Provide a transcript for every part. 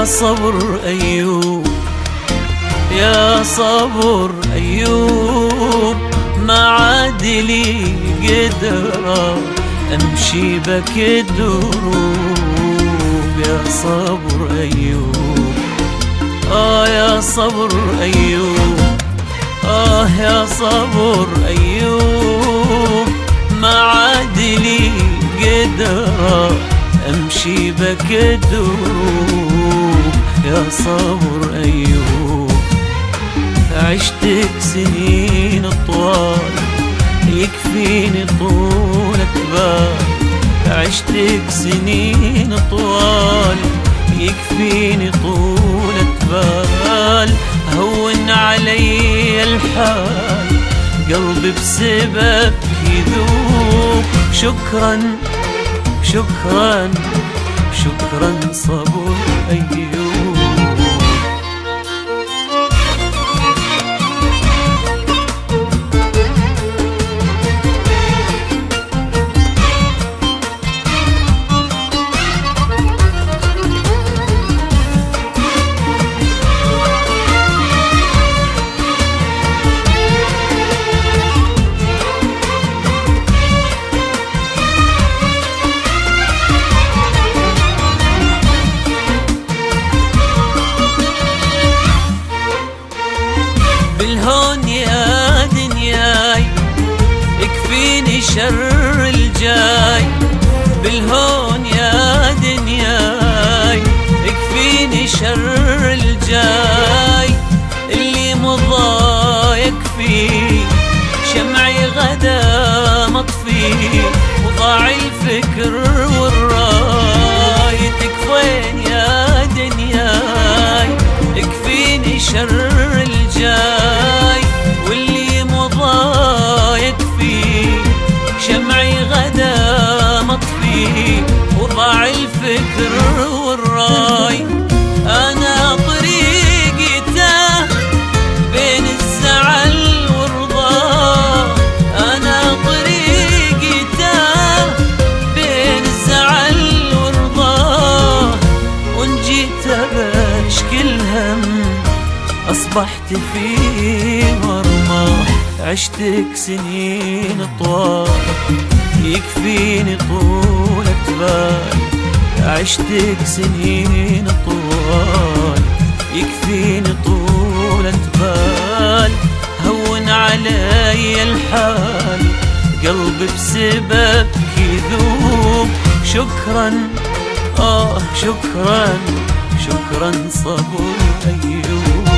صبر أيوب، يا صبر أيوب، ما عاد لي قدرة أمشي بك الدروب. يا صبر أيوب، يا صبر أيوب، يا صبر أيوب، ما عاد لي قدرة أمشي بك الدروب. يا صبر أيوب، عشتك سنين طوال يكفيني طولة بال، عشتك سنين طوال يكفيني طولة بال. هون علي الحال قلبي بسببك يذوب. شكرا شكرا شكرا صبر أيوب. بالهون يا دنياي يكفيني شر الجاي، بالهون يا دنياي يكفيني شر الجاي. اللي مضى يكفي شمعي غدا مطفي، وضاع الفكر والراي. تكفين يا دنياي يكفيني شر الجاي، واللي مضى يكفي شمعي غدا مطفي، وضاع الفكر والراي. أنا طريقي تاه بين الزعل والرضا، أنا طريقي تاه بين الزعل والرضا. وإن جيت بشكي الهم أصبحت في مرماح، عشتك سنين طوال يكفيني طولة بال، عشتك سنين طوال يكفيني طولة بال. هون علي الحال قلبي بسببك يذوب. شكرا شكرا شكرا صبر أيوب.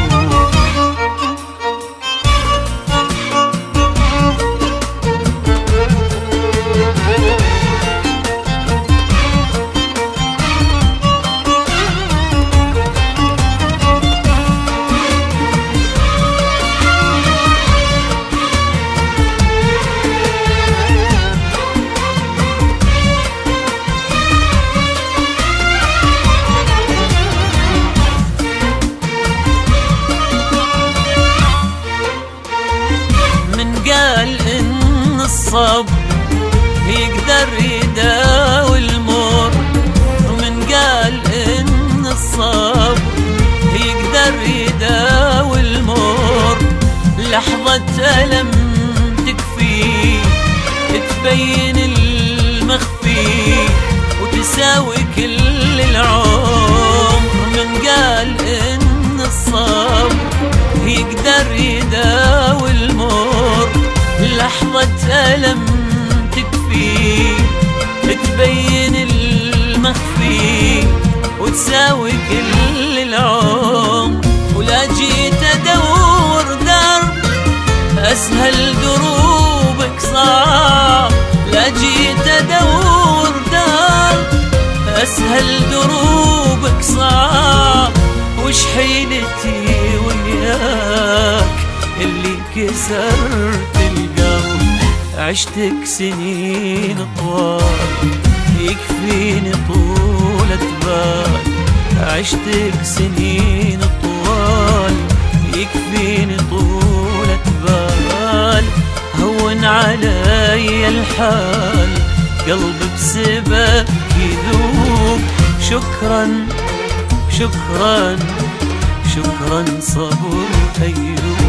قال إن الصبر يقدر يداوي المر، ومن قال إن الصبر يقدر يداوي المر. لحظة ألم تكفي تبين المخفي، وتساوي كل العمر. من قال إن الصبر يقدر يداوي المر، لحظة ألم تكفي تبين المخفي، وتساوي كل العمر. ولا جيت أدور درب أسهل دروبك صعب، لا جيت أدور درب أسهل دروبك صعب. وش حيلتي وياك اللي كسرت القلب، عشتك سنين طوال يكفيني طولة بال، عشتك سنين طوال يكفيني طولة بال. هون علي الحال قلبي بسببك يذوب. شكرا شكرا شكرا صبور أيوب.